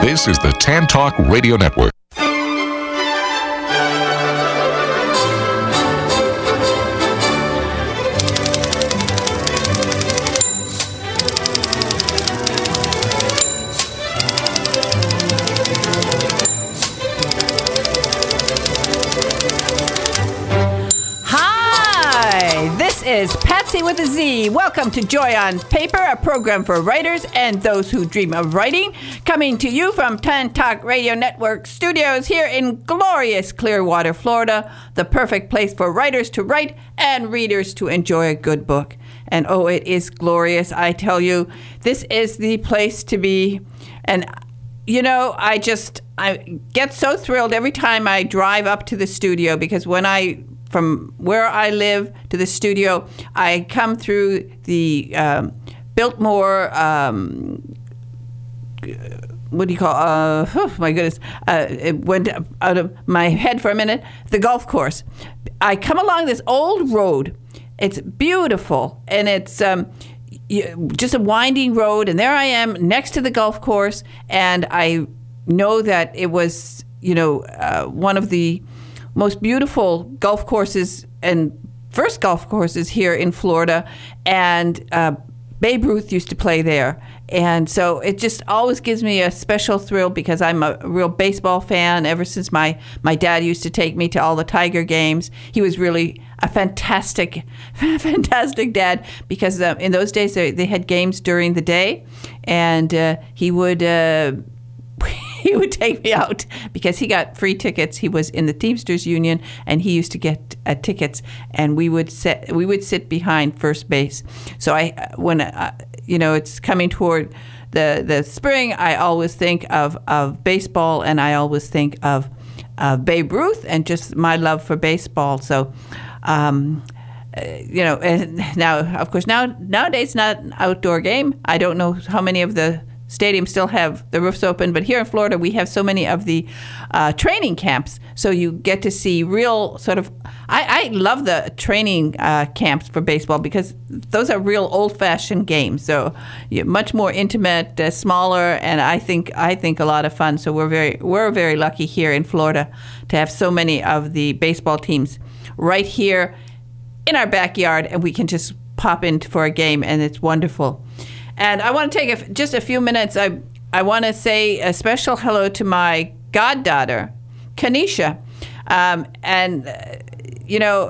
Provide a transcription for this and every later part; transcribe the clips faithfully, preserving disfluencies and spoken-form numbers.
This is the Tan Talk Radio Network. Is Patsy with a Z. Welcome to Joy on Paper, a program for writers and those who dream of writing. Coming to you from Tan Talk Radio Network studios here in glorious Clearwater, Florida, the perfect place for writers to write and readers to enjoy a good book. And oh, it is glorious, I tell you. This is the place to be. And, you know, I just, I get so thrilled every time I drive up to the studio because when I From where I live to the studio, I come through the um, Biltmore, um, what do you call, uh, oh my goodness, uh, it went out of my head for a minute, the golf course. I come along this old road. It's beautiful, and it's um, just a winding road, and there I am next to the golf course, and I know that it was, you know, uh, one of the most beautiful golf courses and first golf courses here in Florida, and uh, Babe Ruth used to play there. And so it just always gives me a special thrill because I'm a real baseball fan ever since my, my dad used to take me to all the Tiger games. He was really a fantastic, fantastic dad because uh, in those days they, they had games during the day, and uh, he would... Uh, He would take me out because he got free tickets. He was in the Teamsters Union, and he used to get uh, tickets. And we would sit, we would sit behind first base. So I, when uh, you know, it's coming toward the the spring, I always think of, of baseball, and I always think of uh, Babe Ruth and just my love for baseball. So. Um, Uh, you know, and now, of course, now nowadays it's not an outdoor game. I don't know how many of the stadiums still have the roofs open, but here in Florida we have so many of the uh, training camps, so you get to see real sort of. I, I love the training uh, camps for baseball because those are real old-fashioned games, so you're much more intimate, uh, smaller, and I think I think a lot of fun. So we're very we're very lucky here in Florida to have so many of the baseball teams right here in our backyard, and we can just pop in for a game, and it's wonderful. And I want to take a, just a few minutes. I I want to say a special hello to my goddaughter, Kanisha. Um, and, uh, you know,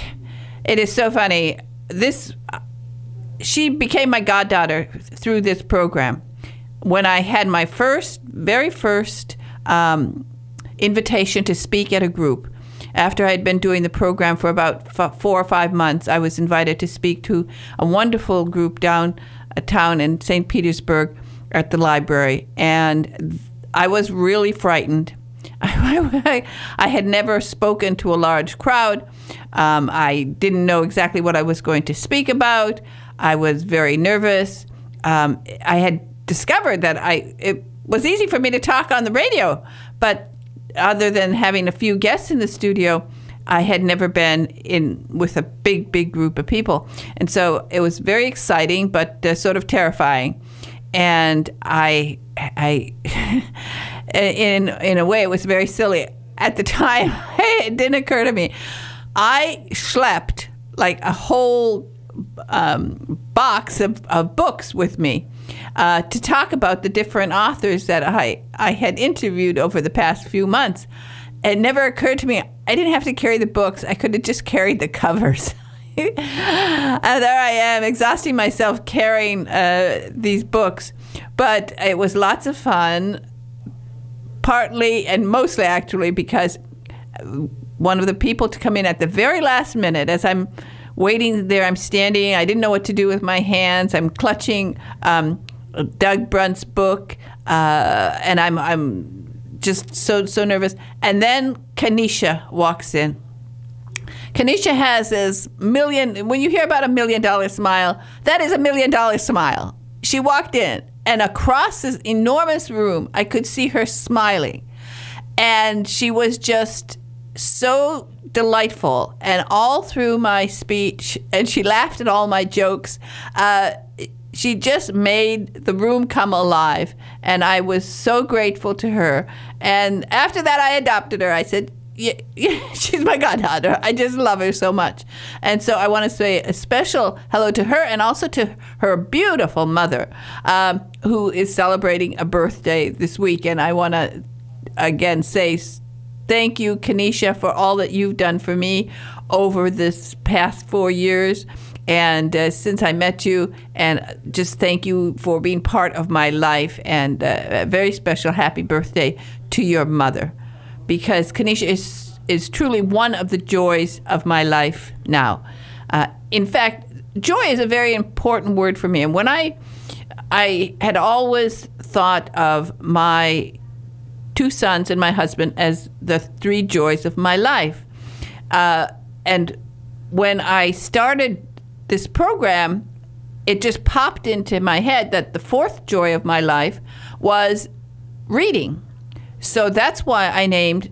it is so funny. This, she became my goddaughter through this program. When I had my first, very first um, invitation to speak at a group, after I had been doing the program for about f- four or five months, I was invited to speak to a wonderful group down a town in Saint Petersburg at the library. And I was really frightened. I, I had never spoken to a large crowd. Um, I didn't know exactly what I was going to speak about. I was very nervous. Um, I had discovered that I it was easy for me to talk on the radio, but other than having a few guests in the studio, I had never been in with a big, big group of people. And so it was very exciting, but uh, sort of terrifying. And I, I in in a way, it was very silly. At the time, it didn't occur to me. I schlepped like a whole um, box of, of books with me uh, to talk about the different authors that I, I had interviewed over the past few months. It never occurred to me, I didn't have to carry the books. I could have just carried the covers. And there I am, exhausting myself carrying uh, these books. But it was lots of fun, partly and mostly actually because one of the people to come in at the very last minute, as I'm waiting there, I'm standing, I didn't know what to do with my hands. I'm clutching um, Doug Brunt's book, uh, and I'm I'm just so, so nervous. And then Kanisha walks in. Kanisha has this million, when you hear about a million dollar smile, that is a million dollar smile. She walked in, and across this enormous room, I could see her smiling. And she was just so delightful. And all through my speech, and she laughed at all my jokes, uh, she just made the room come alive, and I was so grateful to her. And after that, I adopted her. I said, yeah, yeah, she's my goddaughter. I just love her so much. And so I want to say a special hello to her, and also to her beautiful mother, um, who is celebrating a birthday this week. And I want to, again, say thank you, Kenesha, for all that you've done for me over this past four years. And uh, since I met you, and just thank you for being part of my life. And uh, a very special happy birthday to your mother, because Kenesha is is truly one of the joys of my life now. Uh, in fact, joy is a very important word for me. And when I I had always thought of my two sons and my husband as the three joys of my life. Uh, and when I started this program, it just popped into my head that the fourth joy of my life was reading. So that's why I named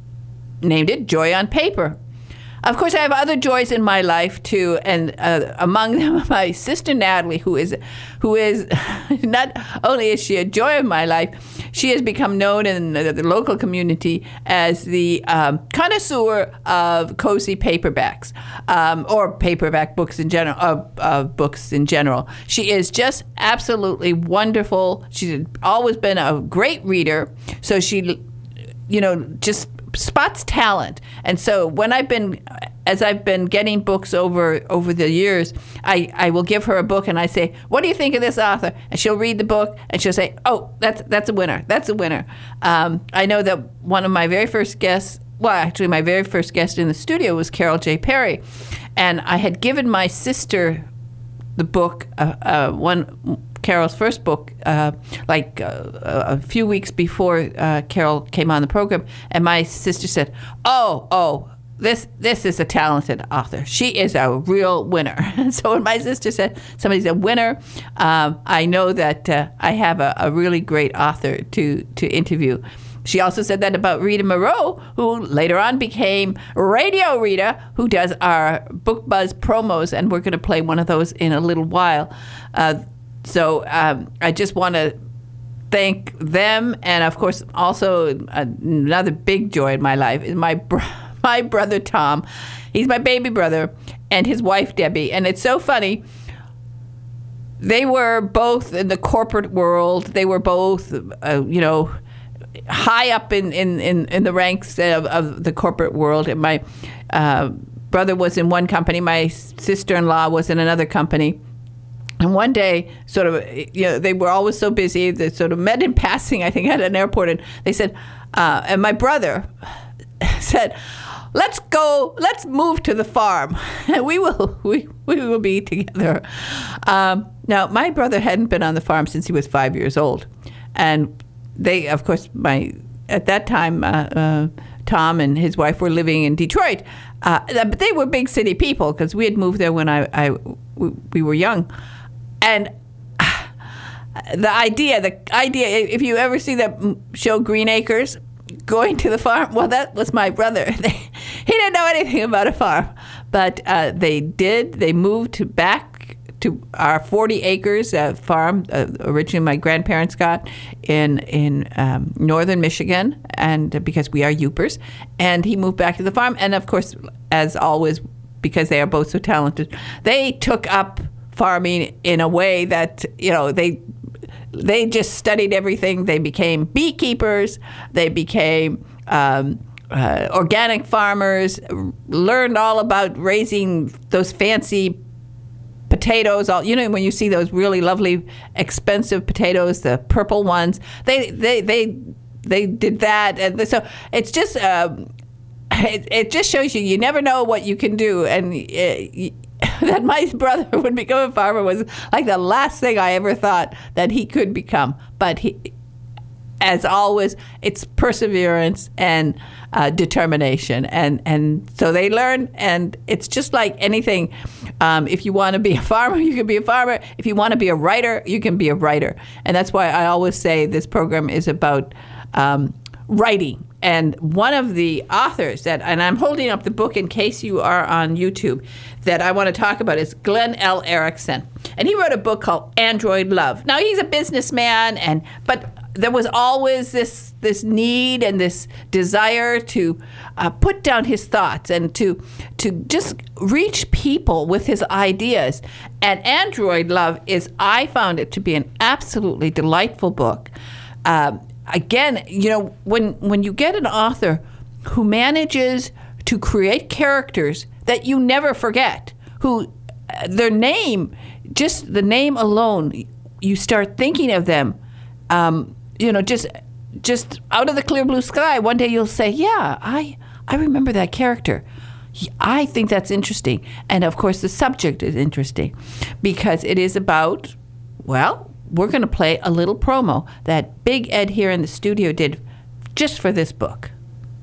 named it Joy on Paper. Of course, I have other joys in my life too, and uh, among them, my sister Natalie, who is, who is not only is she a joy of my life, she has become known in the, the local community as the um, connoisseur of cozy paperbacks, um, or paperback books in general, of uh, uh, books in general. She is just absolutely wonderful. She's always been a great reader, so she, you know, just spots talent. And so when I've been, as I've been getting books over over the years, I, I will give her a book and I say, what do you think of this author? And she'll read the book and she'll say, oh, that's that's a winner. That's a winner. Um, I know that one of my very first guests, well, actually my very first guest in the studio was Carol J. Perry. And I had given my sister the book, uh, uh, one Carol's first book, uh, like uh, a few weeks before uh, Carol came on the program, and my sister said, "Oh, oh, this this is a talented author. She is a real winner." And so when my sister said somebody's a winner, um, I know that uh, I have a, a really great author to to interview. She also said that about Rita Moreau, who later on became Radio Rita, who does our Book Buzz promos, and we're going to play one of those in a little while. Uh, So um, I just want to thank them, and of course, also another big joy in my life is my br- my brother Tom. He's my baby brother, and his wife Debbie. And it's so funny. They were both in the corporate world. They were both, uh, you know, high up in, in, in, in the ranks of, of the corporate world. And my uh, brother was in one company. My sister-in-law was in another company. And one day, sort of, you know, they were always so busy. They sort of met in passing, I think, at an airport. And they said, uh, and my brother said, let's go, let's move to the farm. And we will, we, we will be together. Um, now, my brother hadn't been on the farm since he was five years old. And they, of course, my, at that time, uh, uh, Tom and his wife were living in Detroit. Uh, but they were big city people because we had moved there when I, I, we were young. And the idea, the idea, if you ever see that show Green Acres, going to the farm, well, that was my brother. They, he didn't know anything about a farm, but uh, they did. They moved back to our forty acres uh, farm, uh, originally my grandparents got in in um, northern Michigan, and uh, because we are Yoopers, and he moved back to the farm. And of course, as always, because they are both so talented, they took up farming in a way that, you know, they they just studied everything. They became beekeepers. They became um, uh, organic farmers, learned all about raising those fancy potatoes. All, you know, when you see those really lovely, expensive potatoes, the purple ones, they they they they did that. And so it's just um, it, it just shows you you never know what you can do. And it, that my brother would become a farmer was like the last thing I ever thought that he could become. But he, as always, it's perseverance and uh, determination. And, and so they learn, and it's just like anything. Um, if you want to be a farmer, you can be a farmer. If you want to be a writer, you can be a writer. And that's why I always say this program is about um, writing. and one of the authors that, and I'm holding up the book in case you are on YouTube, that I want to talk about is Glenn L. Erickson. And he wrote a book called Android Love. Now, he's a businessman, and but there was always this this need and this desire to uh, put down his thoughts and to to just reach people with his ideas. And Android Love is, I found it to be an absolutely delightful book. Um, again, you know, when when you get an author who manages to create characters that you never forget, who uh, their name, just the name alone, you start thinking of them, um, you know, just just out of the clear blue sky. One day you'll say, yeah, I, I remember that character. I think that's interesting. And, of course, the subject is interesting because it is about, well, we're going to play a little promo that Big Ed here in the studio did just for this book.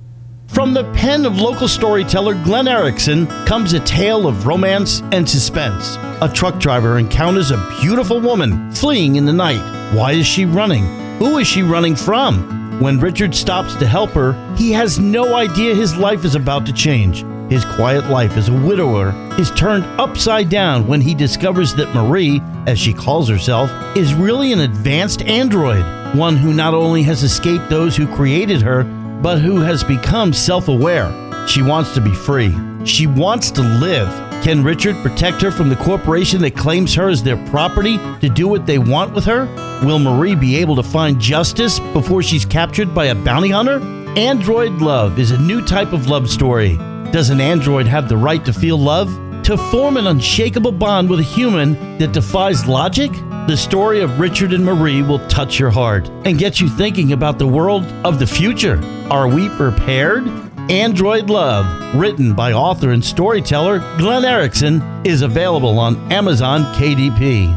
From the pen of local storyteller Glenn Erickson comes a tale of romance and suspense. A truck driver encounters a beautiful woman fleeing in the night. Why is she running? Who is she running from? When Richard stops to help her, he has no idea his life is about to change. His quiet life as a widower is turned upside down when he discovers that Marie, as she calls herself, is really an advanced android, one who not only has escaped those who created her, but who has become self-aware. She wants to be free. She wants to live. Can Richard protect her from the corporation that claims her as their property to do what they want with her? Will Marie be able to find justice before she's captured by a bounty hunter? Android Love is a new type of love story. Does an android have the right to feel love? To form an unshakable bond with a human that defies logic? The story of Richard and Marie will touch your heart and get you thinking about the world of the future. Are we prepared? Android Love, written by author and storyteller Glenn Erickson, is available on Amazon K D P.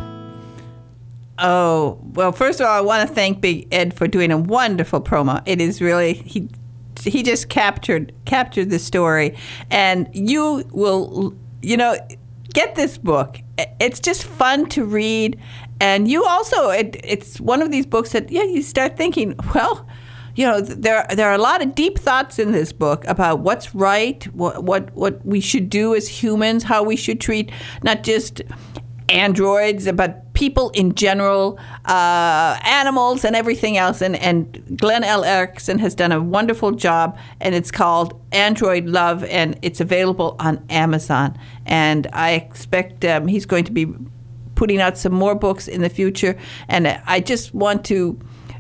Oh, well, first of all, I want to thank Big Ed for doing a wonderful promo. It is really, he he just captured captured the story. And you will, you know, get this book. It's just fun to read. And you also, it, it's one of these books that, yeah, you start thinking, well, you know, there there are a lot of deep thoughts in this book about what's right, what what, what we should do as humans, how we should treat not just androids, but people in general, uh, animals and everything else. And, and Glenn L. Erickson has done a wonderful job, and it's called Android Love, and it's available on Amazon. And I expect um, he's going to be putting out some more books in the future. And I just want to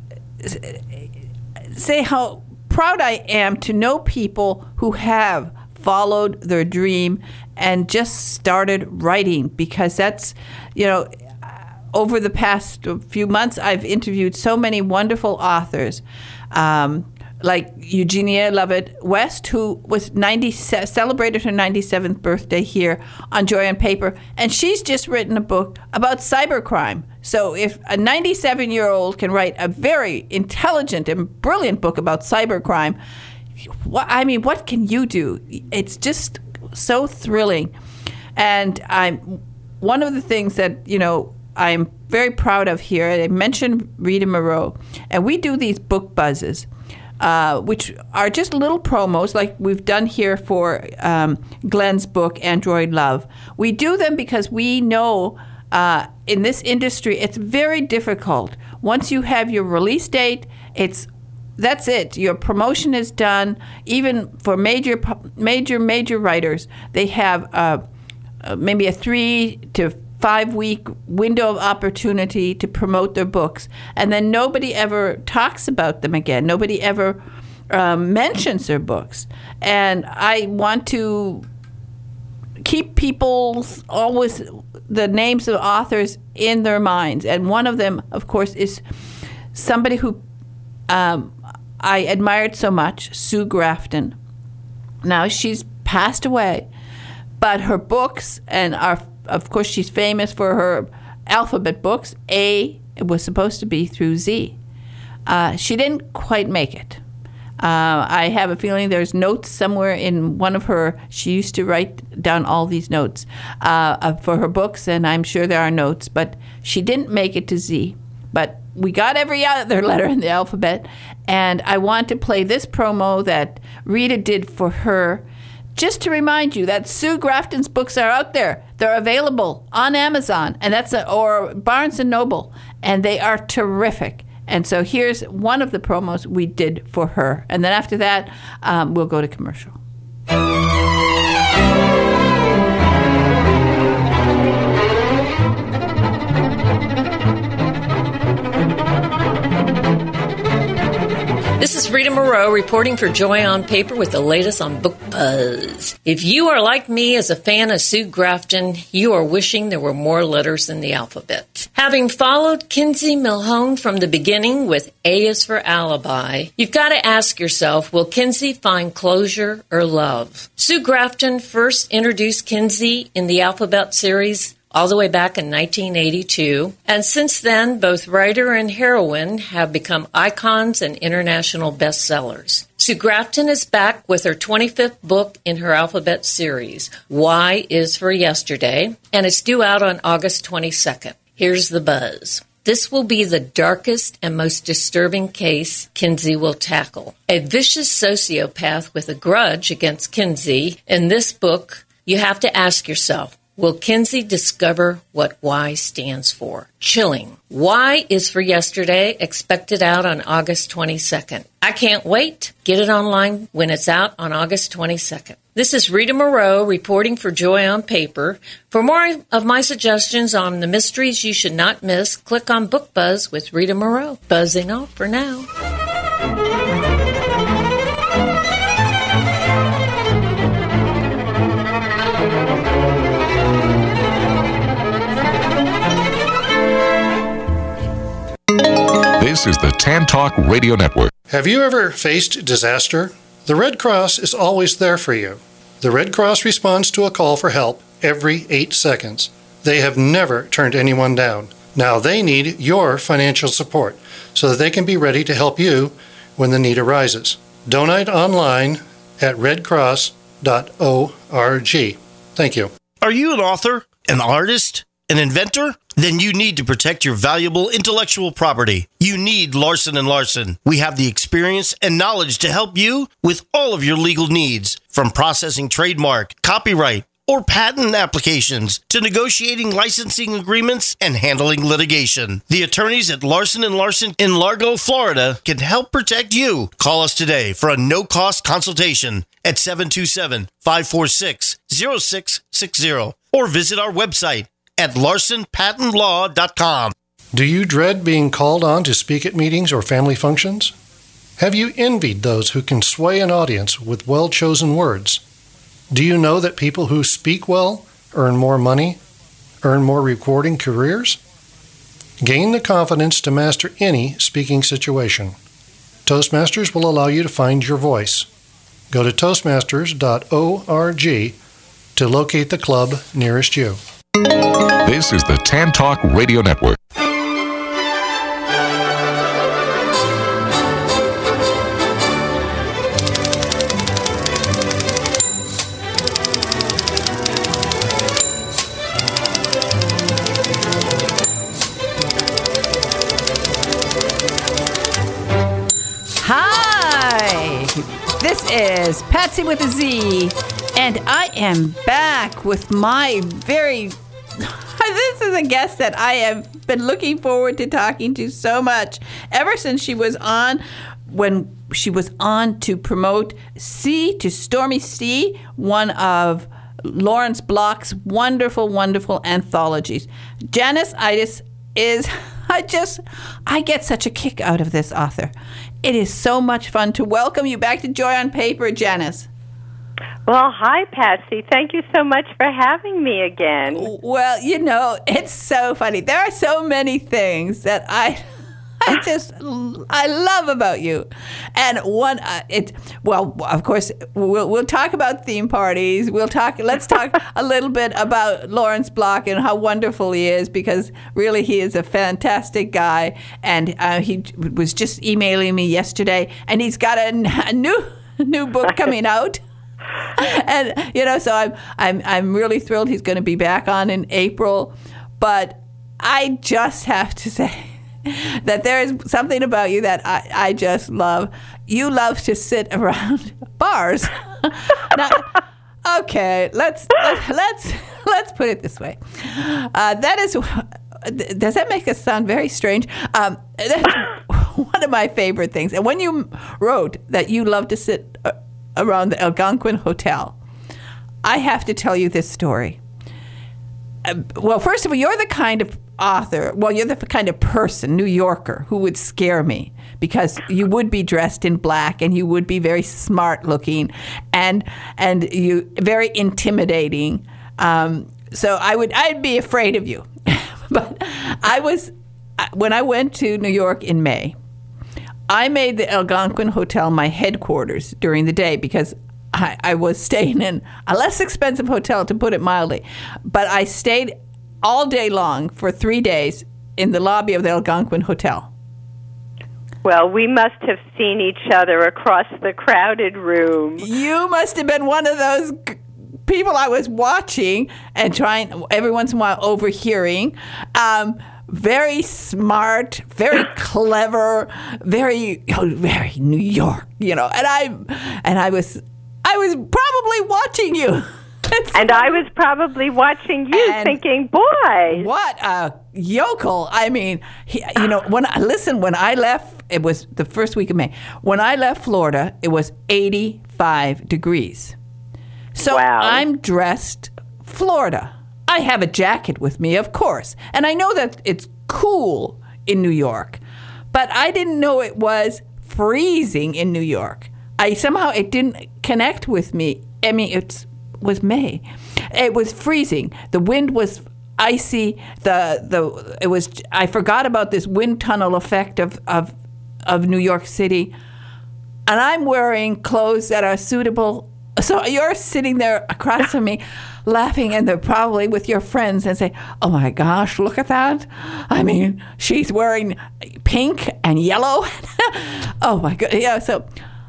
say how proud I am to know people who have followed their dream and just started writing, because that's, you know, over the past few months, I've interviewed so many wonderful authors, um, like Eugenia Lovett West, who was ninety celebrated her ninety-seventh birthday here on Joy on Paper, and she's just written a book about cybercrime. So if a ninety-seven-year-old can write a very intelligent and brilliant book about cybercrime, what, I mean, what can you do? It's just so thrilling. And I'm one of the things that, you know, I'm very proud of here. I mentioned Rita Moreau, and we do these book buzzes, uh, which are just little promos like we've done here for um, Glenn's book, Android Love. We do them because we know uh, in this industry it's very difficult. Once you have your release date, it's that's it. Your promotion is done. Even for major, major, major writers, they have uh, uh, maybe a three to five week window of opportunity to promote their books, and then nobody ever talks about them again. Nobody ever um, mentions their books. And I want to keep people's always the names of authors in their minds. And one of them, of course, is somebody who um, I admired so much, Sue Grafton. Now she's passed away, but her books, and are, of course she's famous for her alphabet books. A was supposed to be through Z. Uh, she didn't quite make it. Uh, I have a feeling there's notes somewhere in one of her, she used to write down all these notes uh, for her books, and I'm sure there are notes, but she didn't make it to Z. but we got every other letter in the alphabet. And I want to play this promo that Rita did for her, just to remind you that Sue Grafton's books are out there. They're available on Amazon, and that's a, or Barnes and Noble, and they are terrific. And so here's one of the promos we did for her. And then after that, um, we'll go to commercial. This is Rita Moreau reporting for Joy on Paper with the latest on Book Buzz. If you are like me as a fan of Sue Grafton, you are wishing there were more letters in the alphabet. Having followed Kinsey Milhone from the beginning with A is for Alibi, you've got to ask yourself, will Kinsey find closure or love? Sue Grafton first introduced Kinsey in the Alphabet series all the way back in nineteen eighty-two. And since then, both writer and heroine have become icons and international bestsellers. Sue Grafton is back with her twenty-fifth book in her Alphabet series, Y is for Yesterday, and it's due out on August twenty-second. Here's the buzz. This will be the darkest and most disturbing case Kinsey will tackle. A vicious sociopath with a grudge against Kinsey. In this book, you have to ask yourself, will Kinsey discover what Y stands for? Chilling. Y is for Yesterday, expected out on August twenty-second. I can't wait. Get it online when it's out on August twenty-second. This is Rita Moreau reporting for Joy on Paper. For more of my suggestions on the mysteries you should not miss, click on Book Buzz with Rita Moreau. Buzzing off for now. This is the Tan Talk Radio Network. Have you ever faced disaster? The Red Cross is always there for you. The Red Cross responds to a call for help every eight seconds. They have never turned anyone down. Now they need your financial support so that they can be ready to help you when the need arises. Donate online at red cross dot org. Thank you. Are you an author, an artist, an inventor? Then you need to protect your valuable intellectual property. You need Larson and Larson. We have the experience and knowledge to help you with all of your legal needs, from processing trademark, copyright, or patent applications to negotiating licensing agreements and handling litigation. The attorneys at Larson and Larson in Largo, Florida can help protect you. Call us today for a no-cost consultation at seven two seven, five four six, zero six six zero or visit our website at larson patent law dot com. Do you dread being called on to speak at meetings or family functions? Have you envied those who can sway an audience with well-chosen words? Do you know that people who speak well earn more money, earn more rewarding careers? Gain the confidence to master any speaking situation. Toastmasters will allow you to find your voice. Go to toastmasters dot org to locate the club nearest you. This is the Tan Talk Radio Network. Hi, this is Patsy with a Z, and I am back with my very... This is a guest that I have been looking forward to talking to so much ever since she was on, when she was on to promote Sea to Stormy Sea, one of Lawrence Block's wonderful, wonderful anthologies. Janice Itis is, I just, I get such a kick out of this author. It is so much fun to welcome you back to Joy on Paper, Janice. Well, hi, Patsy. Thank you so much for having me again. Well, you know, it's so funny. There are so many things that I I just, I love about you. And one, uh, it, well, of course, we'll, we'll talk about theme parties. We'll talk, let's talk a little bit about Lawrence Block and how wonderful he is, because really he is a fantastic guy. And uh, he was just emailing me yesterday, and he's got a, a new, new book coming out. And you know, so I'm I'm I'm really thrilled he's going to be back on in April. But I just have to say, that there is something about you that I, I just love. You love to sit around bars. Now, okay, let's let's let's put it this way. Uh, that is, does that make us sound very strange? Um, that's one of my favorite things. And when you wrote that you love to sit uh, around the Algonquin Hotel, I have to tell you this story. Uh, well, first of all, you're the kind of author, well, you're the kind of person, New Yorker, who would scare me because you would be dressed in black and you would be very smart looking and and you very intimidating. Um, so I would I'd be afraid of you. But I was when I went to New York in May, I made the Algonquin Hotel my headquarters during the day because I, I was staying in a less expensive hotel, to put it mildly. But I stayed all day long for three days in the lobby of the Algonquin Hotel. Well, we must have seen each other across the crowded room. You must have been one of those g- people I was watching and trying every once in a while overhearing. Um, very smart, very clever, very oh, very New York, you know. And I and I was I was probably watching you. And I was probably watching you and thinking, boy. What a yokel. I mean, he, you know, when I, listen, when I left, it was the first week of May. When I left Florida, it was eighty-five degrees. So wow. I'm dressed Florida. I have a jacket with me, of course. And I know that it's cool in New York. But I didn't know it was freezing in New York. I somehow, it didn't connect with me. I mean, it's was May. It was freezing. The wind was icy. The the it was. I forgot about this wind tunnel effect of of of New York City, and I'm wearing clothes that are suitable. So you're sitting there across from me, laughing, and they're probably with your friends and say, "Oh my gosh, look at that! I mean, she's wearing pink and yellow." Oh my god, yeah. So,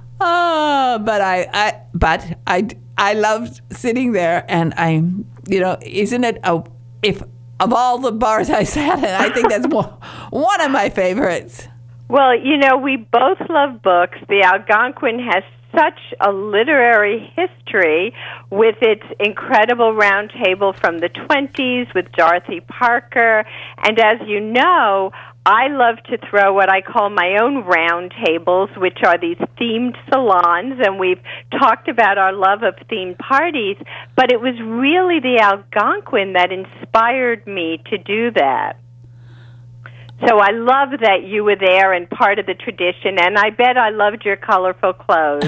oh, but I, I, but I. I loved sitting there, and I'm, you know, isn't it a, if of all the bars I sat in, I think that's one, one of my favorites. Well, you know, we both love books. The Algonquin has such a literary history with its incredible round table from the twenties with Dorothy Parker. And as you know, I love to throw what I call my own round tables, which are these themed salons, and we've talked about our love of themed parties, but it was really the Algonquin that inspired me to do that. So I love that you were there and part of the tradition, and I bet I loved your colorful clothes.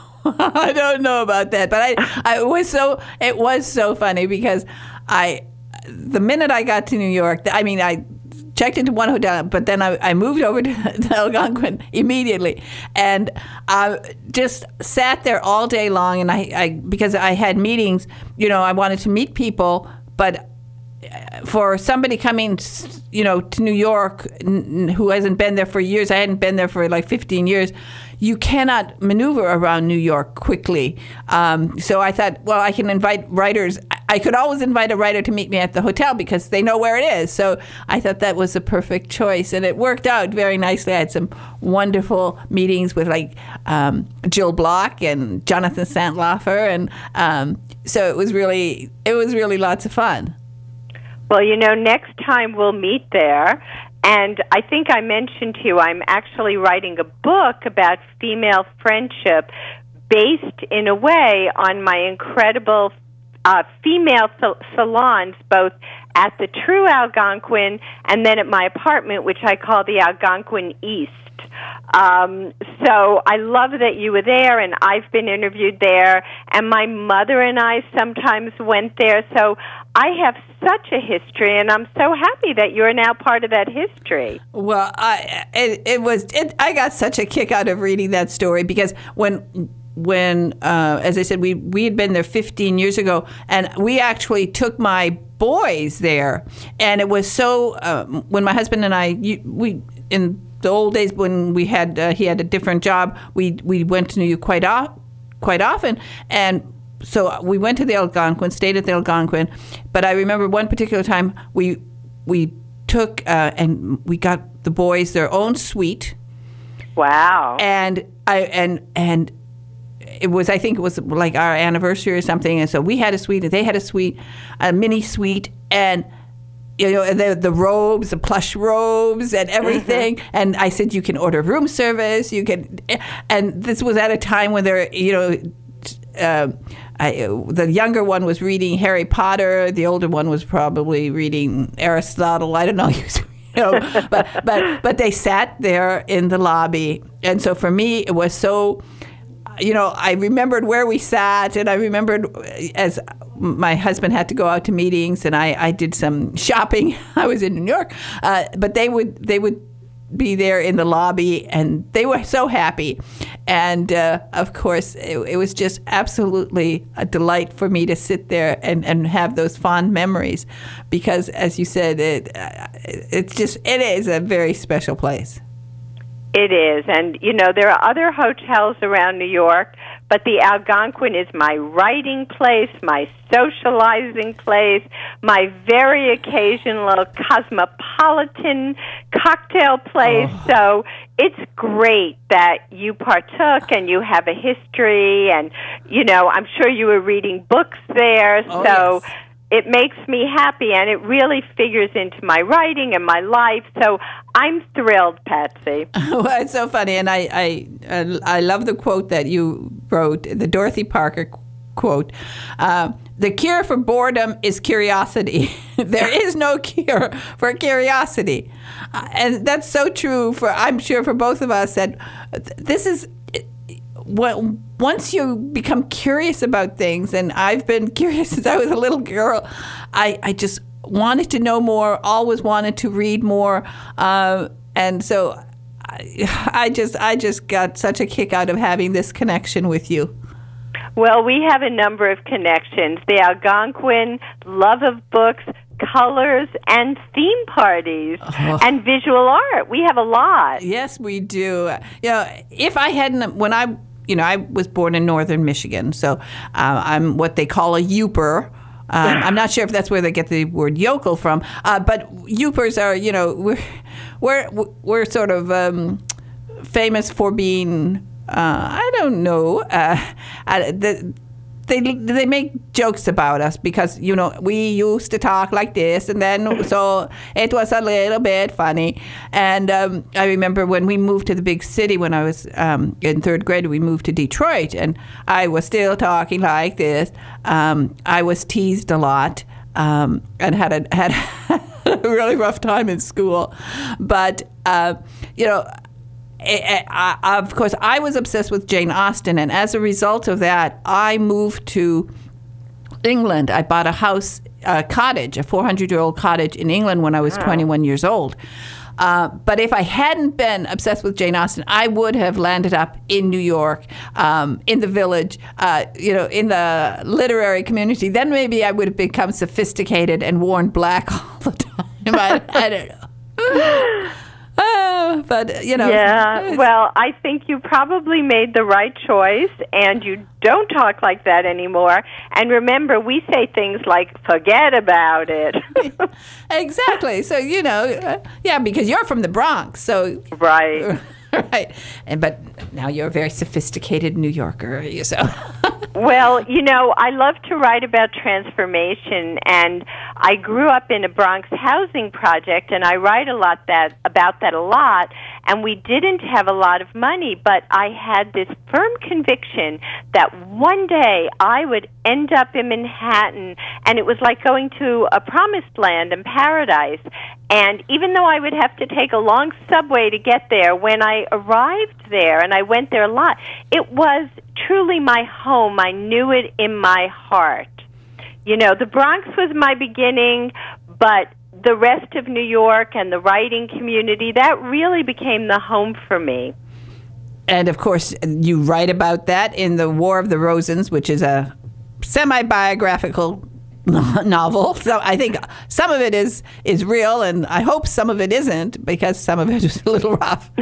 I don't know about that, but I, I it was so it was so funny because I, the minute I got to New York, I mean, I checked into one hotel, but then I, I moved over to, to Algonquin immediately, and I just sat there all day long. And I, I, because I had meetings, you know, I wanted to meet people, but for somebody coming, you know, to New York who hasn't been there for years, I hadn't been there for like fifteen years. You cannot maneuver around New York quickly. Um, so I thought, well, I can invite writers. I could always invite a writer to meet me at the hotel because they know where it is. So I thought that was a perfect choice. And it worked out very nicely. I had some wonderful meetings with like um, Jill Block and Jonathan Santlafer. And um, so it was really, it was really lots of fun. Well, you know, next time we'll meet there. And I think I mentioned to you, I'm actually writing a book about female friendship based in a way on my incredible uh, female sal- salons, both at the True Algonquin and then at my apartment, which I call the Algonquin East. Um, so I love that you were there, and I've been interviewed there, and my mother and I sometimes went there. So I have such a history, and I'm so happy that you're now part of that history. Well, I it, it was it, I got such a kick out of reading that story because when when uh, as I said, we we had been there fifteen years ago, and we actually took my boys there, and it was so uh, when my husband and I we in the old days when we had uh, he had a different job, we we went to New York quite off, quite often, and so we went to the Algonquin, stayed at the Algonquin. But I remember one particular time we we took uh, and we got the boys their own suite. Wow. And I and and it was, I think it was like our anniversary or something, and so we had a suite, and they had a suite, a mini suite, and you know, the the robes, the plush robes, and everything. Mm-hmm. And I said, you can order room service, you can, and this was at a time when there, you know. Uh, I, the younger one was reading Harry Potter. The older one was probably reading Aristotle. I don't know. You know, but but but they sat there in the lobby, and so for me it was so. You know, I remembered where we sat, and I remembered as my husband had to go out to meetings, and I, I did some shopping. I was in New York, uh, but they would they would be there in the lobby, and they were so happy. And uh, of course, it, it was just absolutely a delight for me to sit there and, and have those fond memories, because, as you said, it it's just it is a very special place. It is, and you know, there are other hotels around New York, but the Algonquin is my writing place, my socializing place, my very occasional cosmopolitan cocktail place. Oh. So it's great that you partook and you have a history, and you know, I'm sure you were reading books there. Oh, so. Yes. It makes me happy, and it really figures into my writing and my life. So I'm thrilled, Patsy. Well, it's so funny, and I, I, I love the quote that you wrote, the Dorothy Parker quote. Uh, the cure for boredom is curiosity. There is no cure for curiosity, uh, and that's so true. For I'm sure for both of us that this is. When, once you become curious about things, and I've been curious since I was a little girl, I, I just wanted to know more, always wanted to read more, uh, and so I, I just I just got such a kick out of having this connection with you. Well, we have a number of connections. The Algonquin, love of books, colors, and theme parties, oh. and visual art. We have a lot. Yes, we do. You know, if I hadn't, when I You know, I was born in northern Michigan, so uh, I'm what they call a Youper. Um, I'm not sure if that's where they get the word yokel from, uh, but Youpers are, you know, we're we're we're sort of um, famous for being, uh, I don't know, uh, uh, the, they they make jokes about us because, you know, we used to talk like this, and then so it was a little bit funny. And um, I remember when we moved to the big city when I was um, in third grade, we moved to Detroit, and I was still talking like this. Um, I was teased a lot um, and had a had a really rough time in school, but uh, you know. I, I, of course, I was obsessed with Jane Austen, and as a result of that, I moved to England. I bought a house, a cottage, a four hundred year old cottage in England when I was wow. twenty-one years old. Uh, but if I hadn't been obsessed with Jane Austen, I would have landed up in New York, um, in the Village, uh, you know, in the literary community. Then maybe I would have become sophisticated and worn black all the time. I, I don't know. Uh, but, you know. Yeah, well, I think you probably made the right choice, and you don't talk like that anymore. And remember, we say things like, forget about it. Exactly. So, you know, uh, yeah, because you're from the Bronx. So Right. Right. And but now you're a very sophisticated New Yorker. So. Well, you know, I love to write about transformation, and I grew up in a Bronx housing project, and I write a lot that about that a lot. And we didn't have a lot of money, but I had this firm conviction that one day I would end up in Manhattan, and it was like going to a promised land and paradise. And even though I would have to take a long subway to get there, when I arrived there, and I went there a lot, it was truly my home. I knew it in my heart. You know, the Bronx was my beginning, but the rest of New York and the writing community, that really became the home for me. And, of course, you write about that in The War of the Rosens, which is a semi-biographical novel. So I think some of it is, is real, and I hope some of it isn't, because some of it is a little rough.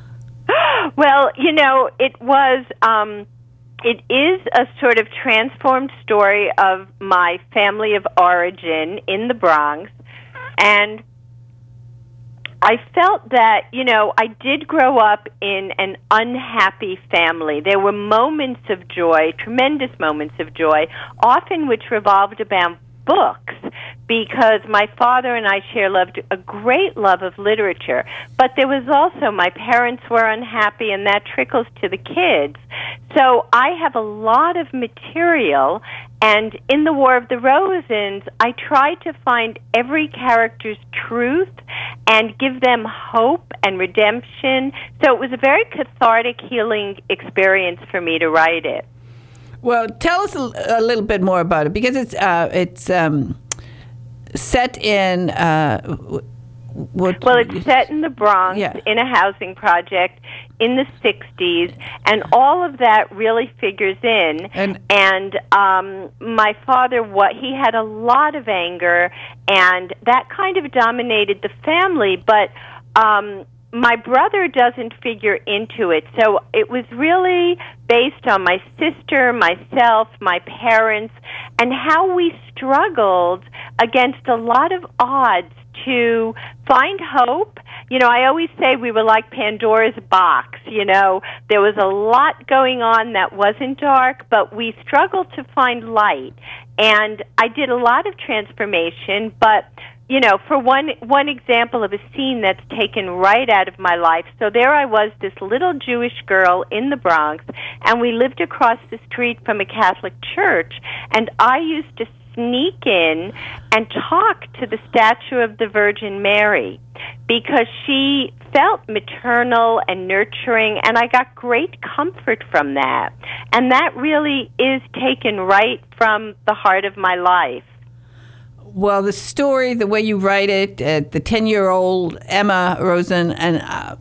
Well, you know, it was... Um, It is a sort of transformed story of my family of origin in the Bronx. And I felt that, you know, I did grow up in an unhappy family. There were moments of joy, tremendous moments of joy, often which revolved around books, because my father and I share loved a great love of literature. But there was also, my parents were unhappy, and that trickles to the kids. So I have a lot of material, and in The War of the Rosens, I tried to find every character's truth and give them hope and redemption. So it was a very cathartic, healing experience for me to write it. Well, tell us a, a little bit more about it, because it's uh, it's um, set in uh, what? Well, it's set in the Bronx, yeah. in a housing project in the sixties, and all of that really figures in. And, and um, my father, what he had a lot of anger, and that kind of dominated the family, but um, my brother doesn't figure into it. So it was really based on my sister, myself, my parents, and how we struggled against a lot of odds to find hope. You know, I always say we were like Pandora's box. You know, there was a lot going on that wasn't dark, but we struggled to find light. And I did a lot of transformation, but you know, for one one example of a scene that's taken right out of my life. So there I was, this little Jewish girl in the Bronx, and we lived across the street from a Catholic church, and I used to sneak in and talk to the statue of the Virgin Mary because she felt maternal and nurturing, and I got great comfort from that. And that really is taken right from the heart of my life. Well, the story, the way you write it, uh, the ten-year-old Emma Rosen, and uh,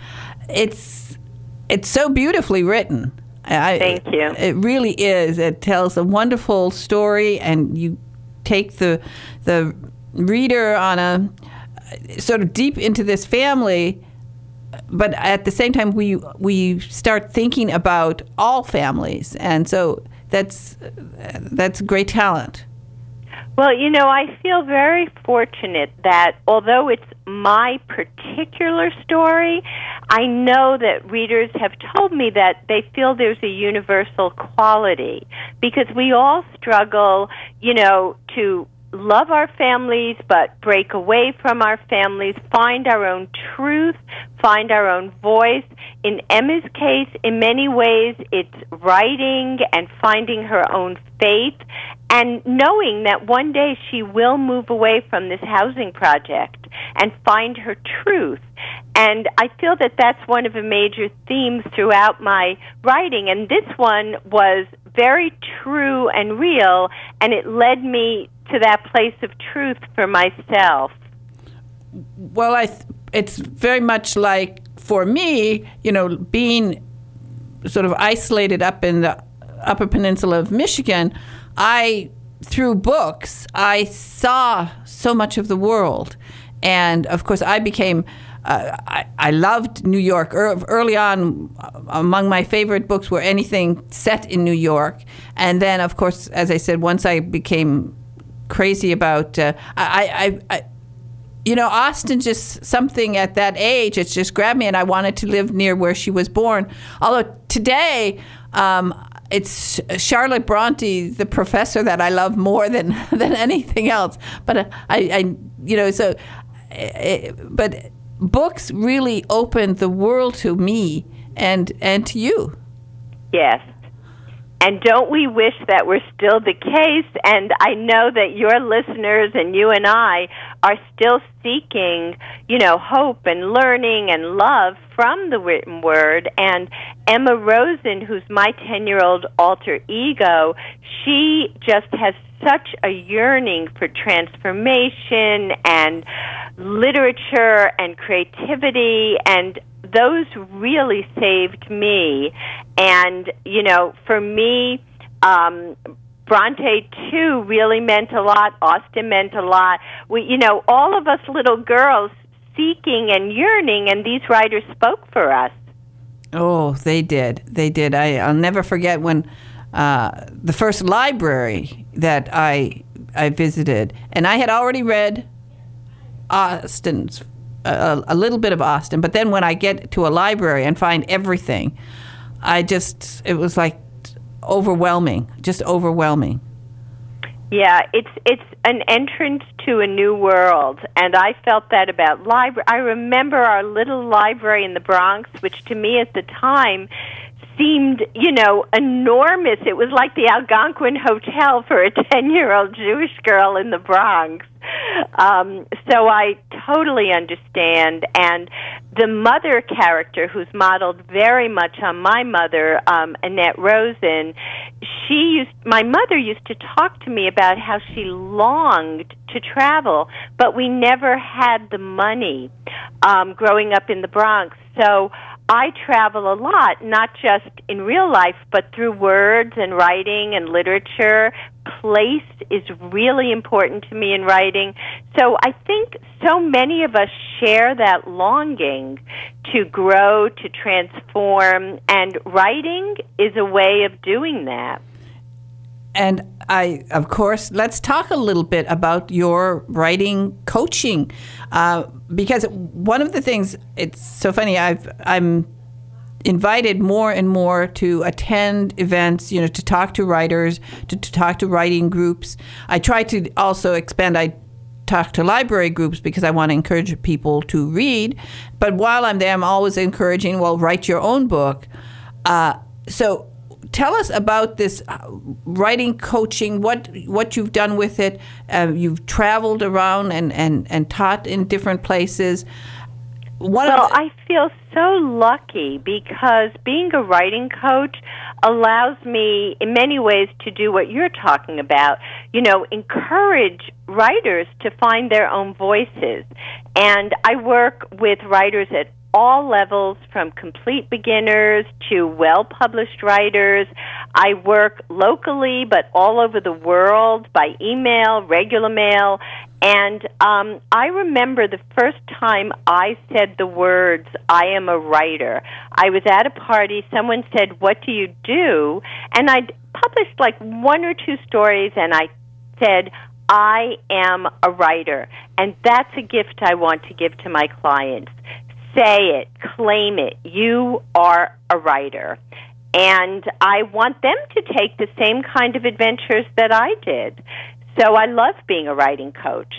it's it's so beautifully written. I, Thank you. It really is. It tells a wonderful story, and you take the the reader on a sort of deep into this family. But at the same time, we we start thinking about all families, and so that's that's great talent. Well, you know, I feel very fortunate that although it's my particular story, I know that readers have told me that they feel there's a universal quality because we all struggle, you know, to love our families but break away from our families, find our own truth, find our own voice. In Emma's case, in many ways, it's writing and finding her own faith and knowing that one day she will move away from this housing project and find her truth. And I feel that that's one of the major themes throughout my writing. And this one was very true and real, and it led me to that place of truth for myself. Well, I th- it's very much like, for me, you know, being sort of isolated up in the Upper Peninsula of Michigan, I, through books, I saw so much of the world. And, of course, I became, uh, I, I loved New York. Early on, among my favorite books were anything set in New York. And then, of course, as I said, once I became crazy about, uh, I, I, I, you know, Austin, just something at that age, it's just grabbed me, and I wanted to live near where she was born. Although today, um, it's Charlotte Bronte, the professor, that I love more than, than anything else. But uh, I, I, you know, so, uh, but books really opened the world to me and and to you. Yes. And don't we wish that were still the case? And I know that your listeners and you and I are still seeking, you know, hope and learning and love from the written word. And Emma Rosen, who's my ten-year-old alter ego, she just has such a yearning for transformation and literature and creativity, and those really saved me. And, you know, for me, um, Bronte, too, really meant a lot. Austin meant a lot. We, you know, all of us little girls seeking and yearning, and these writers spoke for us. Oh, they did. They did. I, I'll never forget when uh, the first library that I I visited, and I had already read Austin's a, a little bit of Austen. But then when I get to a library and find everything, I just, it was like overwhelming, just overwhelming. Yeah, it's it's an entrance to a new world, and I felt that about library. I remember our little library in the Bronx, which to me at the time seemed, you know, enormous. It was like the Algonquin Hotel for a ten-year-old Jewish girl in the Bronx. Um, so I totally understand. And the mother character, who's modeled very much on my mother, um, Annette Rosen, she used, my mother used to talk to me about how she longed to travel, but we never had the money um, growing up in the Bronx. So I travel a lot, not just in real life, but through words and writing and literature. Place is really important to me in writing. So I think so many of us share that longing to grow, to transform, and writing is a way of doing that. And I, of course, let's talk a little bit about your writing coaching, uh, because one of the things, it's so funny, I've, I'm invited more and more to attend events, you know, to talk to writers, to, to talk to writing groups. I try to also expand, I talk to library groups because I want to encourage people to read. But while I'm there, I'm always encouraging, well, write your own book. Uh, so tell us about this writing coaching, what what you've done with it. Uh, you've traveled around and, and, and taught in different places. One well, of the- I feel so lucky because being a writing coach allows me in many ways to do what you're talking about, you know, encourage writers to find their own voices. And I work with writers at all levels, from complete beginners to well-published writers. I work locally, but all over the world, by email, regular mail. And um, I remember the first time I said the words, I am a writer. I was at a party, someone said, what do you do? And I'd published like one or two stories, and I said, I am a writer. And that's a gift I want to give to my clients. Say it, claim it. You are a writer. And I want them to take the same kind of adventures that I did. So I love being a writing coach.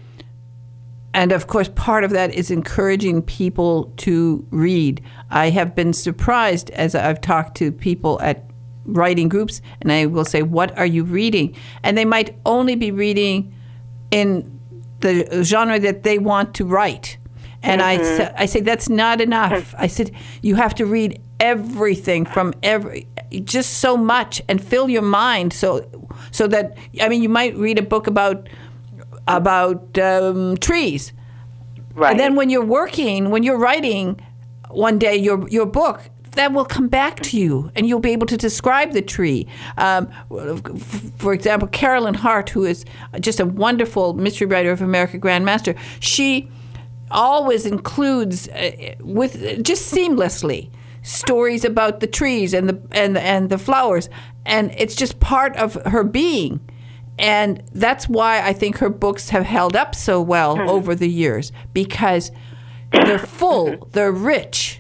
And of course, part of that is encouraging people to read. I have been surprised as I've talked to people at writing groups, and I will say, what are you reading? And they might only be reading in the genre that they want to write. And mm-hmm. I, I say, that's not enough. I said, you have to read everything from every, just so much, and fill your mind so so that, I mean, you might read a book about about um, trees. Right. And then when you're working, when you're writing one day your your book, that will come back to you, and you'll be able to describe the tree. Um, for example, Carolyn Hart, who is just a wonderful mystery writer of America Grandmaster, she always includes, uh, with just seamlessly, stories about the trees and the and and the flowers, and it's just part of her being. And that's why I think her books have held up so well mm-hmm. over the years, because they're full, they're rich.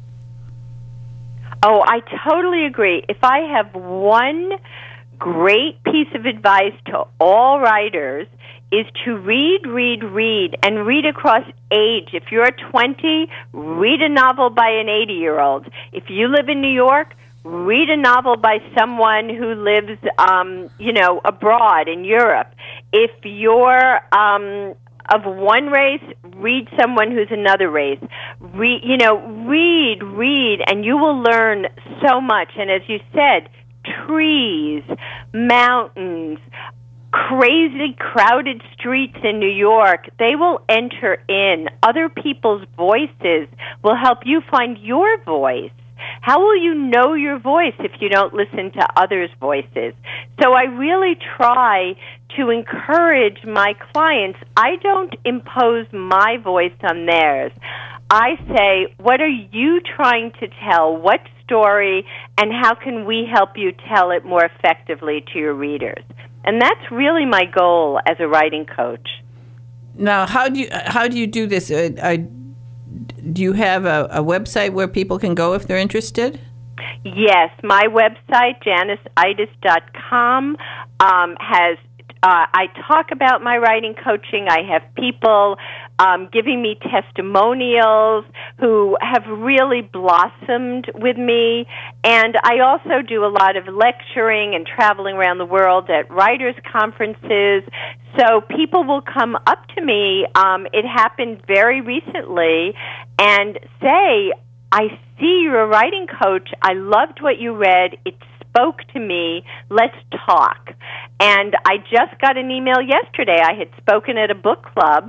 Oh, I totally agree. If I have one great piece of advice to all writers, is to read, read, read, and read across age. If you're twenty, read a novel by an eighty-year-old. If you live in New York, read a novel by someone who lives, um, you know, abroad in Europe. If you're um, of one race, read someone who's another race. Read, you know, read, read, and you will learn so much. And as you said, trees, mountains, crazy crowded streets in New York, they will enter in. Other people's voices will help you find your voice. How will you know your voice if you don't listen to others' voices? So I really try to encourage my clients. I don't impose my voice on theirs. I say, what are you trying to tell? What story? And how can we help you tell it more effectively to your readers? And that's really my goal as a writing coach. Now, how do you how do you do this? Uh, uh, do you have a, a website where people can go if they're interested? Yes, my website, janice itis dot com, um, has, uh, I talk about my writing coaching. I have people um, giving me testimonials who have really blossomed with me. And I also do a lot of lecturing and traveling around the world at writers' conferences. So people will come up to me, um, it happened very recently, and say, I see you're a writing coach. I loved what you read. It spoke to me. Let's talk. And I just got an email yesterday. I had spoken at a book club,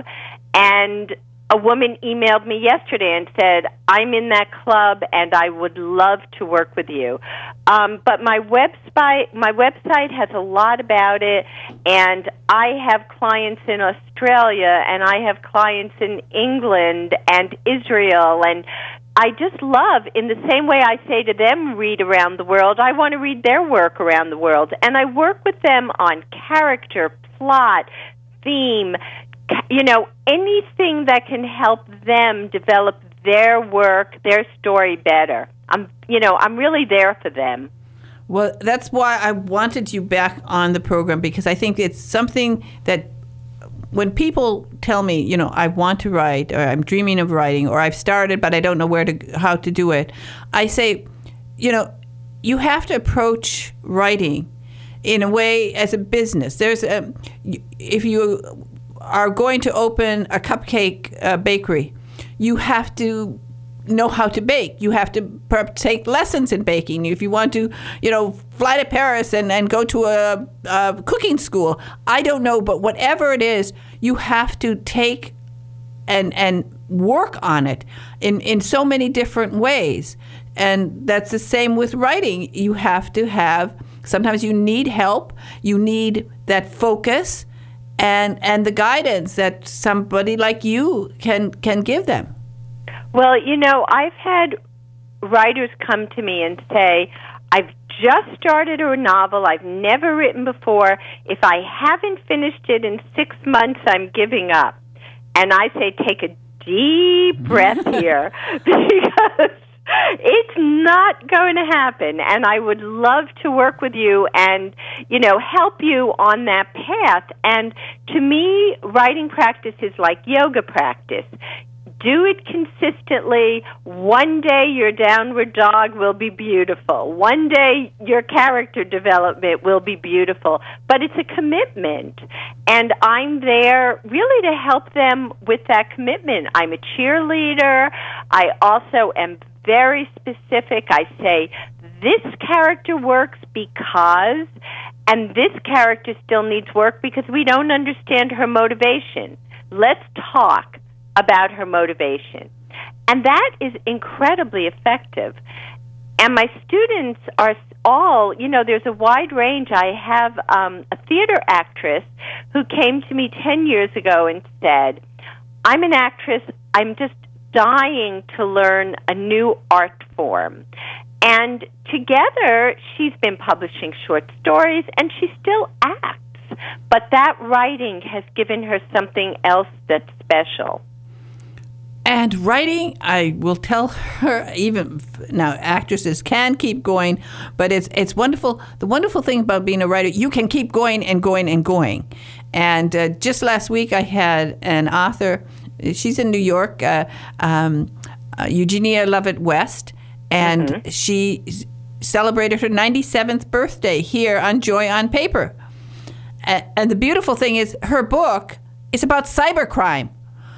and a woman emailed me yesterday and said, I'm in that club and I would love to work with you. Um, but my website, my website has a lot about it, and I have clients in Australia, and I have clients in England and Israel, and I just love, in the same way I say to them, read around the world, I want to read their work around the world. And I work with them on character, plot, theme, you know, anything that can help them develop their work, their story better. I'm, you know, I'm really there for them. Well, that's why I wanted you back on the program, because I think it's something that when people tell me, you know, I want to write, or I'm dreaming of writing, or I've started but I don't know where to how to do it, I say, you know, you have to approach writing in a way as a business. There's a, if you are going to open a cupcake uh, bakery, you have to know how to bake. You have to perhaps take lessons in baking. If you want to, you know, fly to Paris and, and go to a, a cooking school, I don't know, but whatever it is, you have to take and and work on it in, in so many different ways. And that's the same with writing. You have to have, sometimes you need help, you need that focus and and the guidance that somebody like you can can give them. Well, you know, I've had writers come to me and say, I've just started a novel I've never written before. If I haven't finished it in six months, I'm giving up. And I say, take a deep breath here, because it's not going to happen. And I would love to work with you and, you know, help you on that path. And to me, writing practice is like yoga practice. Do it consistently. One day your downward dog will be beautiful. One day your character development will be beautiful. But it's a commitment. And I'm there really to help them with that commitment. I'm a cheerleader. I also am very specific. I say, this character works because, and this character still needs work because we don't understand her motivation. Let's talk about her motivation. And that is incredibly effective. And my students are all, you know, there's a wide range. I have um, a theater actress who came to me ten years ago and said, I'm an actress, I'm just dying to learn a new art form. And together, she's been publishing short stories, and she still acts. But that writing has given her something else that's special. And writing, I will tell her, even now, actresses can keep going, but it's it's wonderful. The wonderful thing about being a writer, you can keep going and going and going. And uh, just last week, I had an author. She's in New York, uh, um, uh, Eugenia Lovett West, and mm-hmm. she celebrated her ninety-seventh birthday here on Joy on Paper. And, and the beautiful thing is, her book is about cybercrime.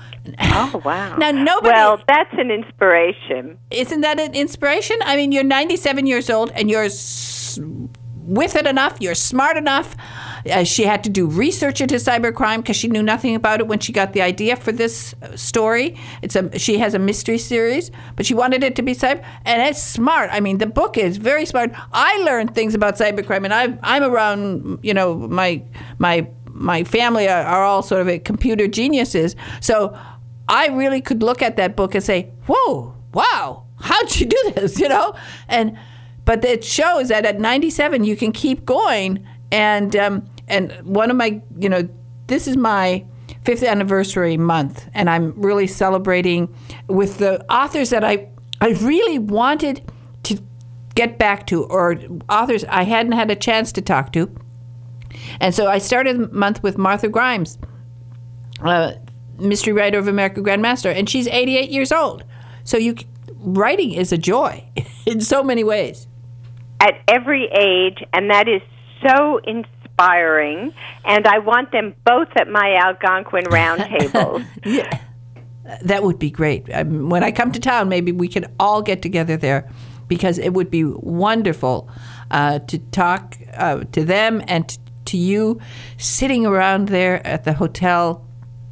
Oh, wow. Now, nobody... Well, that's an inspiration. Isn't that an inspiration? I mean, you're ninety-seven years old, and you're s- with it enough, you're smart enough. Uh, she had to do research into cybercrime because she knew nothing about it when she got the idea for this story. It's a She has a mystery series, but she wanted it to be cyber, and it's smart. I mean, the book is very smart. I learned things about cybercrime, and I've, I'm around, you know, my my my family are, are all sort of computer geniuses, so I really could look at that book and say, whoa, wow, how'd you do this, you know? And but it shows that at ninety-seven, you can keep going. And um, and one of my, you know, this is my fifth anniversary month, and I'm really celebrating with the authors that I I really wanted to get back to, or authors I hadn't had a chance to talk to. And so I started the month with Martha Grimes, uh, mystery writer of American Grandmaster, and she's eighty-eight years old. So you, writing is a joy in so many ways. At every age, and that is so inspiring, and I want them both at my Algonquin roundtables. Yeah, that would be great. Um, when I come to town, maybe we could all get together there, because it would be wonderful uh, to talk uh, to them and t- to you sitting around there at the hotel.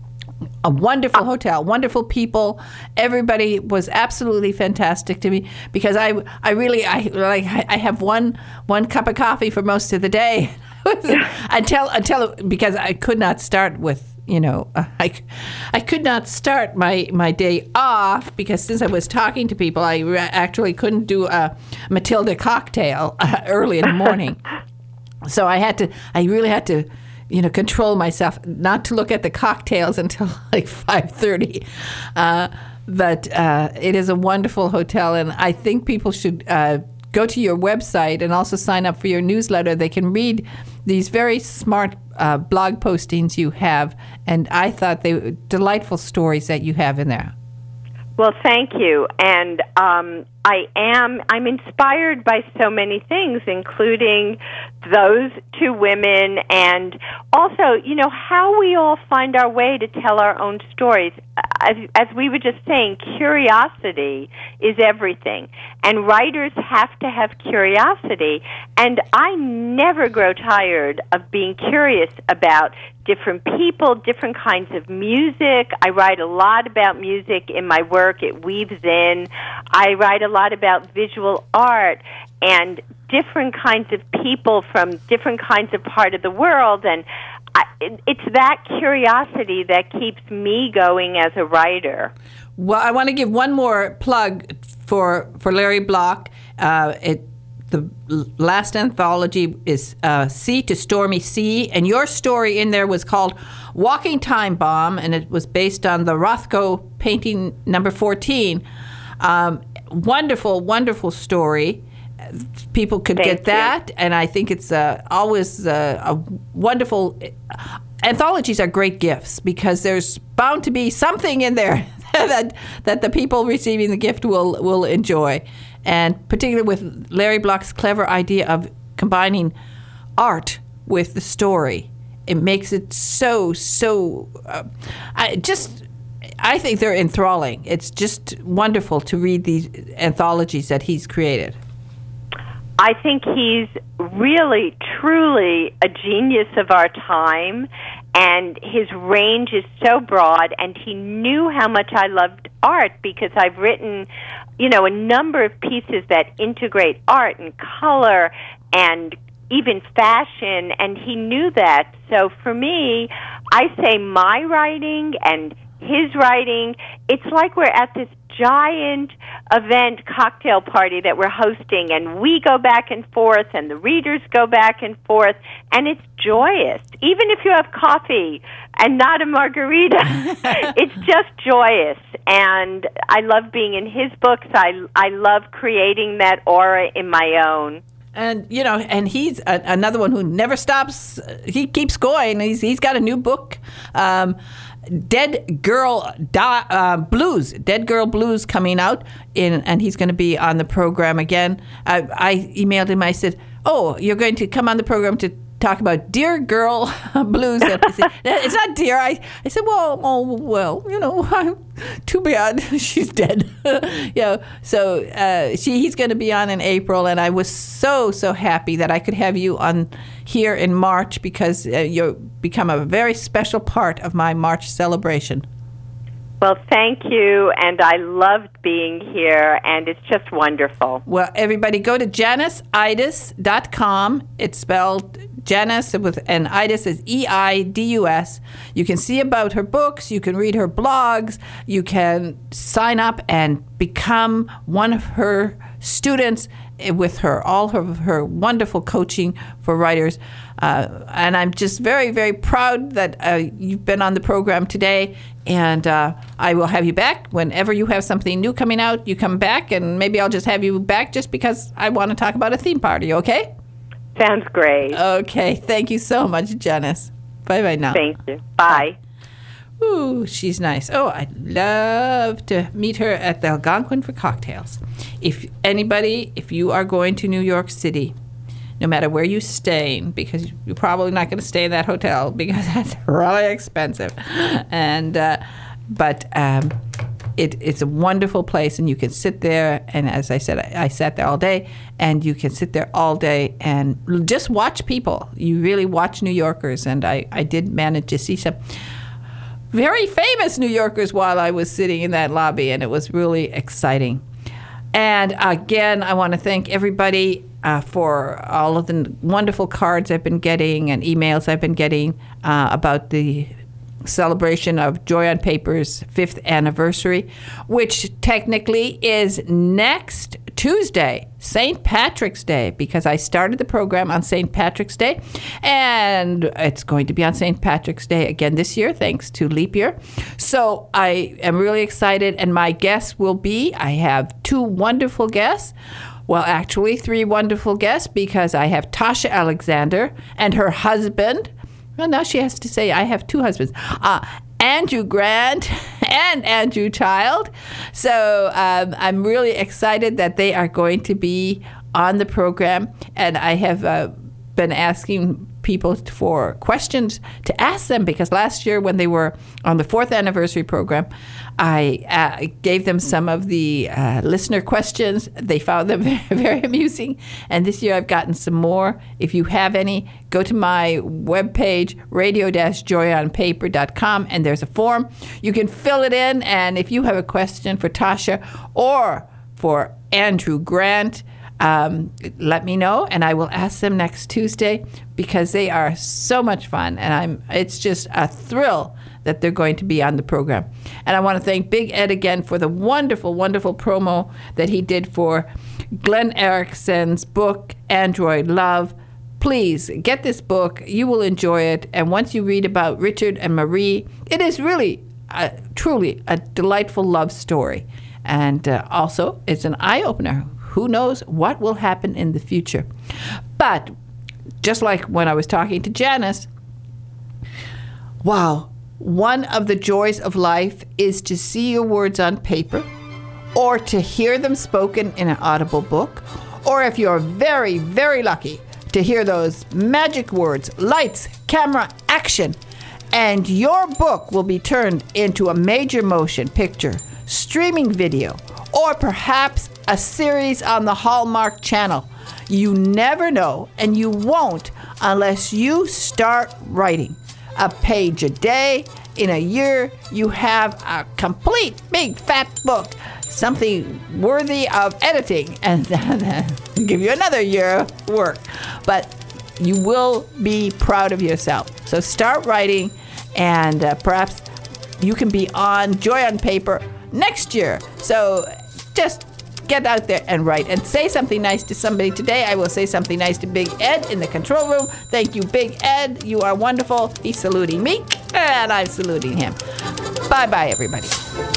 A wonderful hotel, wonderful people. Everybody was absolutely fantastic to me, because I, I really, I like, I have one, one cup of coffee for most of the day until, until because I could not start with, you know, I, I could not start my, my day off, because since I was talking to people, I re- actually couldn't do a Matilda cocktail uh, early in the morning. So I had to, I really had to, you know, control myself not to look at the cocktails until like five thirty. Uh, but uh, it is a wonderful hotel, and I think people should uh, go to your website and also sign up for your newsletter. They can read these very smart uh, blog postings you have, and I thought they were delightful stories that you have in there. Well, thank you. And um, I am, I'm inspired by so many things, including those two women, and also, you know, how we all find our way to tell our own stories. As, as we were just saying, curiosity is everything. And writers have to have curiosity. And I never grow tired of being curious about different people, different kinds of music. I write a lot about music in my work. It weaves in. I write a lot about visual art and different kinds of people from different kinds of part of the world. And I, it, it's that curiosity that keeps me going as a writer. Well, I want to give one more plug for, for Larry Block. Uh, it The last anthology is uh, Sea to Stormy Sea, and your story in there was called Walking Time Bomb, and it was based on the Rothko painting number fourteen. Um, wonderful, wonderful story. People could Thank get that, you. and I think it's uh, always uh, a wonderful... Anthologies are great gifts, because there's bound to be something in there that that the people receiving the gift will, will enjoy. And particularly with Larry Block's clever idea of combining art with the story, it makes it so, so, uh, I just, I think they're enthralling. It's just wonderful to read these anthologies that he's created. I think he's really, truly a genius of our time, and his range is so broad, and he knew how much I loved art, because I've written, you know, a number of pieces that integrate art and color and even fashion, and he knew that. So for me, I say my writing and his writing, it's like we're at this giant event cocktail party that we're hosting, and we go back and forth, and the readers go back and forth, and it's joyous. Even if you have coffee and not a margarita, it's just joyous. And I love being in his books. I, I love creating that aura in my own. And, you know, and he's a, another one who never stops. He keeps going. He's He's got a new book, um, Dead Girl Di- uh, Blues, Dead Girl Blues, coming out, in, and he's going to be on the program again. I, I emailed him. I said, oh, you're going to come on the program to talk about Dear Girl Blues. He said, it's not dear. I, I said, well, oh, well, you know, too bad she's dead. you know, so uh, she, he's going to be on in April, and I was so, so happy that I could have you on here in March, because uh, you've become a very special part of my March celebration. Well, thank you, and I loved being here, and it's just wonderful. Well, everybody go to Janice Eidus dot com. It's spelled Janice with an Eidus is E I D U S. You can see about her books. You can read her blogs. You can sign up and become one of her students with her, all her, her wonderful coaching for writers. Uh, and I'm just very, very proud that uh, you've been on the program today. And uh, I will have you back whenever you have something new coming out. You come back, and maybe I'll just have you back just because I want to talk about a theme party, okay? Sounds great. Okay. Thank you so much, Janice. Bye-bye now. Thank you. Bye. Ooh, she's nice. Oh, I'd love to meet her at the Algonquin for cocktails. If anybody, if you are going to New York City, no matter where you stay, because you're probably not going to stay in that hotel because that's really expensive. And uh, but um, it, it's a wonderful place, and you can sit there. And as I said, I, I sat there all day, and you can sit there all day and just watch people. You really watch New Yorkers, and I, I did manage to see some very famous New Yorkers while I was sitting in that lobby, and it was really exciting. And again, I want to thank everybody uh, for all of the wonderful cards I've been getting and emails I've been getting uh, about the celebration of Joy on Paper's fifth anniversary, which technically is next Tuesday, Saint Patrick's Day, because I started the program on Saint Patrick's Day, and it's going to be on Saint Patrick's Day again this year, thanks to leap year. So I am really excited, and my guests will be, I have two wonderful guests. Well, actually, three wonderful guests, because I have Tasha Alexander and her husband. Well, now she has to say, I have two husbands. Uh, Andrew Grant and Andrew Child. So um, I'm really excited that they are going to be on the program. And I have uh, been asking people for questions to ask them, because last year when they were on the fourth anniversary program, I uh, gave them some of the uh, listener questions. They found them very, very amusing. And this year I've gotten some more. If you have any, go to my webpage, radio dash joy on paper dot com, and there's a form. You can fill it in, and if you have a question for Tasha or for Andrew Grant, Um, let me know, and I will ask them next Tuesday, because they are so much fun, and I'm. It's just a thrill that they're going to be on the program. And I want to thank Big Ed again for the wonderful, wonderful promo that he did for Glenn Erickson's book, Android Love. Please get this book. You will enjoy it. And once you read about Richard and Marie, it is really, a, truly a delightful love story. And uh, also, it's an eye-opener. Who knows what will happen in the future? But just like when I was talking to Janice, wow, one of the joys of life is to see your words on paper, or to hear them spoken in an audible book, or if you're very, very lucky, to hear those magic words, lights, camera, action, and your book will be turned into a major motion picture, streaming video, or perhaps a series on the Hallmark Channel. You never know, and you won't unless you start writing. A page a day. In a year, you have a complete big fat book, something worthy of editing, and then give you another year of work. But you will be proud of yourself. So start writing, and uh, perhaps you can be on Joy on Paper next year. So just get out there and write, and say something nice to somebody today. I will say something nice to Big Ed in the control room. Thank you, Big Ed. You are wonderful. He's saluting me, and I'm saluting him. Bye-bye, everybody.